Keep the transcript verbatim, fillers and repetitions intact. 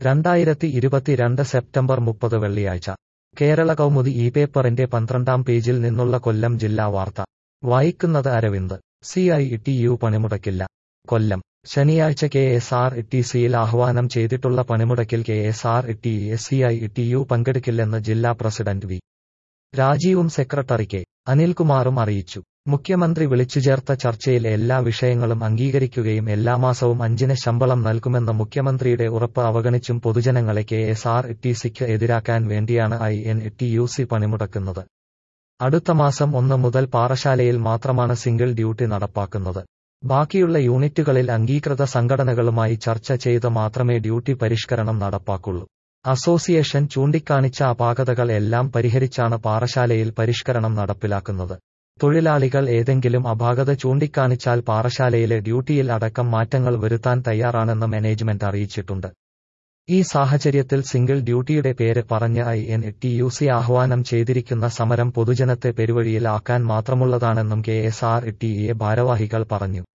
രണ്ടായിരത്തി ഇരുപത്തിരണ്ട് സെപ്റ്റംബർ മുപ്പത് വെള്ളിയാഴ്ച കേരള കൗമുദി ഈ പേപ്പറിന്റെ പന്ത്രണ്ടാം പേജിൽ നിന്നുള്ള കൊല്ലം ജില്ലാ വാർത്ത വായിക്കുന്നത് Aravind. C I T U പണിമുടക്കില്ല. കൊല്ലം. ശനിയാഴ്ച കെ എസ് ആർ ടി സിയിൽ ആഹ്വാനം ചെയ്തിട്ടുള്ള പണിമുടക്കിൽ K S R T C I T T പങ്കെടുക്കില്ലെന്ന് ജില്ലാ പ്രസിഡന്റ് വി രാജീവും സെക്രട്ടറി കെ അനിൽകുമാറും അറിയിച്ചു. മുഖ്യമന്ത്രി വിളിച്ചുചേർത്ത ചർച്ചയിൽ എല്ലാ വിഷയങ്ങളും അംഗീകരിക്കുകയും എല്ലാ മാസവും അഞ്ചിന് ശമ്പളം നൽകുമെന്ന മുഖ്യമന്ത്രിയുടെ ഉറപ്പ് അവഗണിച്ചും പൊതുജനങ്ങളെ കെ എസ് ആർ ടി സിക്ക് എതിരാക്കാൻ വേണ്ടിയാണ് I N T U C പണിമുടക്കുന്നത്. അടുത്ത മാസം ഒന്ന് മുതൽ പാറശാലയിൽ മാത്രമാണ് സിംഗിൾ ഡ്യൂട്ടി നടപ്പാക്കുന്നത്. ബാക്കിയുള്ള യൂണിറ്റുകളിൽ അംഗീകൃത സംഘടനകളുമായി ചർച്ച ചെയ്ത് മാത്രമേ ഡ്യൂട്ടി പരിഷ്കരണം നടപ്പാക്കുള്ളൂ. അസോസിയേഷൻ ചൂണ്ടിക്കാണിച്ച അപാകതകൾ എല്ലാം പരിഹരിച്ചാണ് പാറശാലയിൽ പരിഷ്കരണം നടപ്പിലാക്കുന്നത്. തൊഴിലാളികൾ ഏതെങ്കിലും അപാകത ചൂണ്ടിക്കാണിച്ചാൽ പാറശാലയിലെ ഡ്യൂട്ടിയിൽ അടക്കം മാറ്റങ്ങൾ വരുത്താൻ തയ്യാറാണെന്ന് മാനേജ്മെന്റ് അറിയിച്ചിട്ടുണ്ട്. ഈ സാഹചര്യത്തിൽ സിംഗിൾ ഡ്യൂട്ടിയുടെ പേര് പറഞ്ഞ് I N T U C ആഹ്വാനം ചെയ്തിരിക്കുന്ന സമരം പൊതുജനത്തെ പെരുവഴിയിൽ ആക്കാൻ മാത്രമുള്ളതാണെന്നും K S R T A ഭാരവാഹികൾ പറഞ്ഞു.